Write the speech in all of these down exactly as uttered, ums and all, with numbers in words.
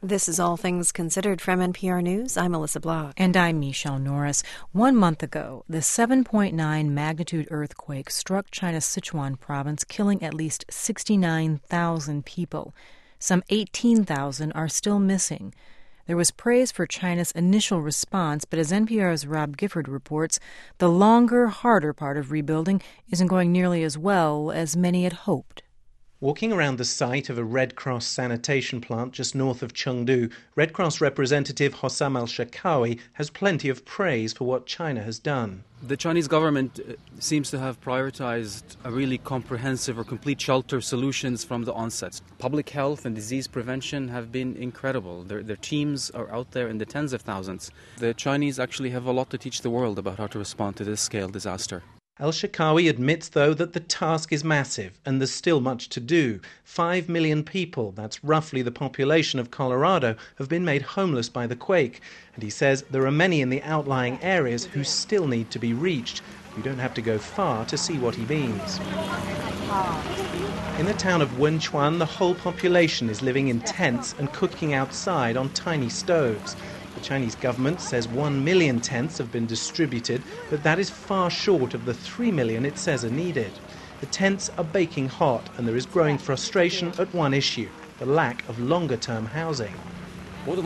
This is All Things Considered from N P R News. I'm Melissa Block. And I'm Michelle Norris. One month ago, the seven point nine magnitude earthquake struck China's Sichuan province, killing at least sixty-nine thousand people. Some eighteen thousand are still missing. There was praise for China's initial response, but as N P R's Rob Gifford reports, the longer, harder part of rebuilding isn't going nearly as well as many had hoped. Walking around the site of a Red Cross sanitation plant just north of Chengdu, Red Cross representative Hossam al-Shakawi has plenty of praise for what China has done. The Chinese government seems to have prioritized a really comprehensive or complete shelter solutions from the onset. Public health and disease prevention have been incredible. Their, their teams are out there in the tens of thousands. The Chinese actually have a lot to teach the world about how to respond to this scale disaster. Al-Shakawi admits, though, that the task is massive and there's still much to do. Five million people, that's roughly the population of Colorado, have been made homeless by the quake. And he says there are many in the outlying areas who still need to be reached. You don't have to go far to see what he means. In the town of Wenchuan, the whole population is living in tents and cooking outside on tiny stoves. The Chinese government says one million tents have been distributed, but that is far short of the three million it says are needed. The tents are baking hot, and there is growing frustration at one issue, the lack of longer-term housing. They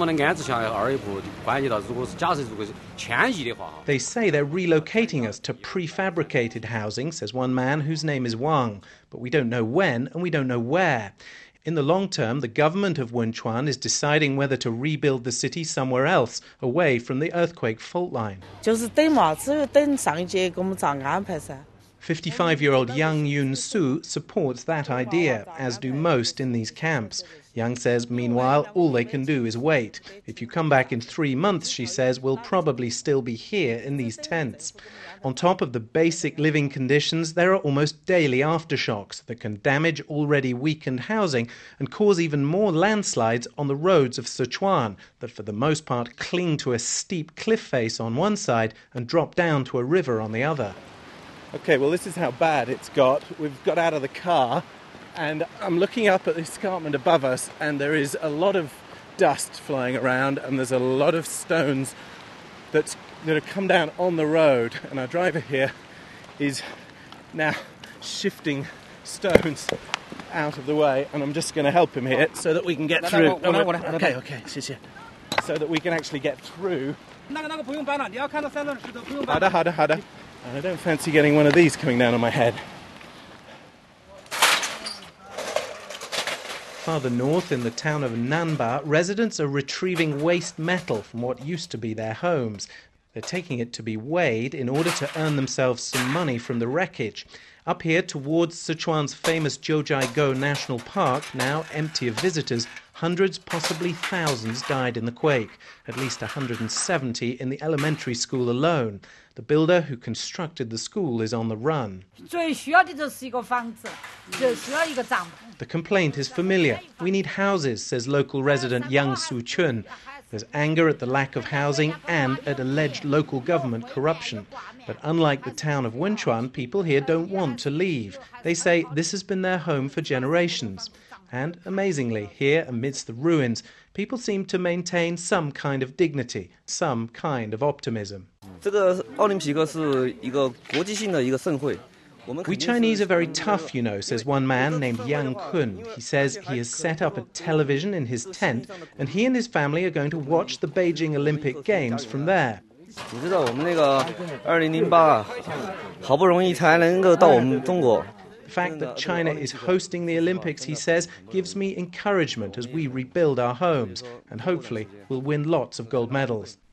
say they're relocating us to prefabricated housing, says one man whose name is Wang, but we don't know when and we don't know where. In the long term, the government of Wenchuan is deciding whether to rebuild the city somewhere else, away from the earthquake fault line. fifty-five-year-old Yang Yun-su supports that idea, as do most in these camps. Yang says, meanwhile, all they can do is wait. If you come back in three months, she says, we'll probably still be here in these tents. On top of the basic living conditions, there are almost daily aftershocks that can damage already weakened housing and cause even more landslides on the roads of Sichuan that for the most part cling to a steep cliff face on one side and drop down to a river on the other. Okay, well, this is how bad it's got. We've got out of the car and I'm looking up at the escarpment above us, and there is a lot of dust flying around and there's a lot of stones that's, that have come down on the road, and our driver here is now shifting stones out of the way, and I'm just going to help him here so that we can get through. Okay, okay, so that we can actually get through. Harder, harder, harder. And I don't fancy getting one of these coming down on my head. Farther north, in the town of Nanba, residents are retrieving waste metal from what used to be their homes. They're taking it to be weighed in order to earn themselves some money from the wreckage. Up here, towards Sichuan's famous Jiuzhaigou National Park, now empty of visitors, hundreds, possibly thousands, died in the quake. At least one hundred seventy in the elementary school alone. The builder who constructed the school is on the run. The complaint is familiar. We need houses, says local resident Yang Su-chun. There's anger at the lack of housing and at alleged local government corruption. But unlike the town of Wenchuan, people here don't want to leave. They say this has been their home for generations. And amazingly, here amidst the ruins, people seem to maintain some kind of dignity, some kind of optimism. We Chinese are very tough, you know, says one man named Yang Kun. He says he has set up a television in his tent, and he and his family are going to watch the Beijing Olympic Games from there. The fact that China is hosting the Olympics, he says, gives me encouragement as we rebuild our homes, and hopefully we'll win lots of gold medals.